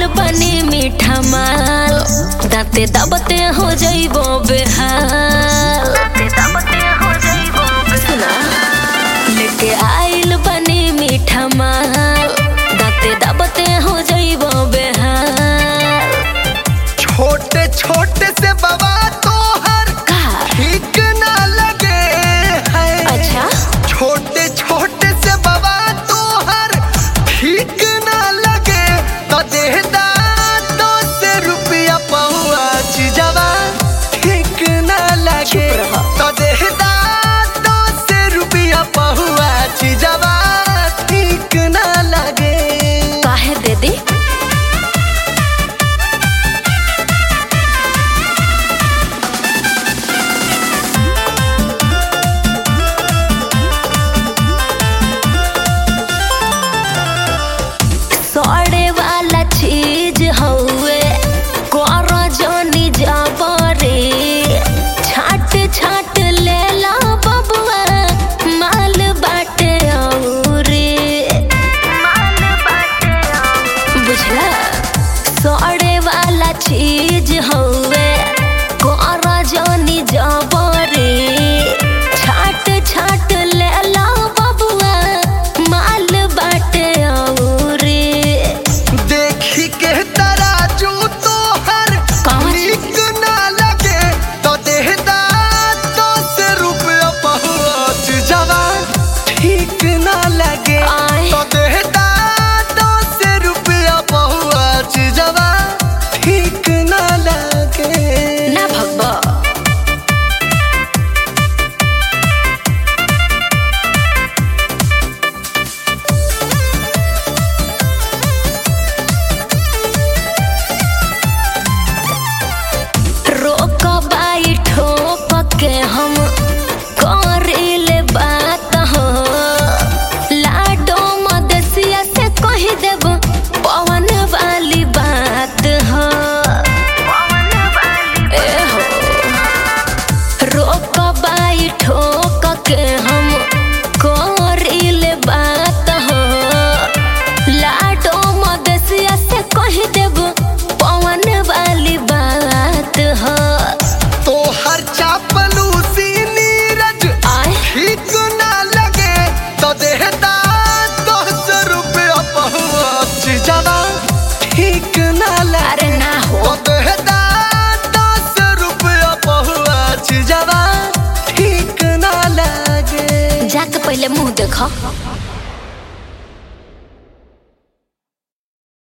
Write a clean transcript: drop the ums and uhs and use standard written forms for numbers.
बनी मीठा माल दाते दबते हो जाइबो बेहाल। सुना लेके आइल बनी मीठा माल दाते दबते हो जाइबो बेहाल। छोटे छोटे से बाबा तोहर ठीक ना लगे है। अच्छा छोटे छोटे से बाबा तोहर ठीक ना लगे तो देदा 200 रुपया पहुआ चीजवा ठीक ना लगे तो देदा 200 रुपया पहुआ चीजवा ठीक ना लगे। काहे दे दी सड़े वाला चीज हउए कर जोनी जबरे छाट छाट लेला बबुआ माल बाटे औरे बुझला। सड़े वाला चीज हउए कर जोनी जबरे छाट छाट लेला बबुआ माल बाटे औरे। देखी के तराजू तोहर ठीक ना लगे तो देदा 200 रुपया पहुँच जवा ठीक ना लगे तो देदा 200 रुपया पहुँच जवा ठीक ना लगे। ना भगवा रोक बाई ठोक के हम करिले बात हो। लाडो मदेसिया से कह देब पवन वाली बात हो। ए हो रोक बाई ठोक के हम करिले बात हो। लाडो मदेसिया से कह देब पवन वाली बात हो। तोहर चापलूसी नीरज ठीक ना लगे तो देदा 200 रुपया पहुँच जवा ठीक ना लगे। अरे ना हो तो देदा 10 रुपया पहुँच जवा ठीक ना लगे। जाके पहले मुंह देखो।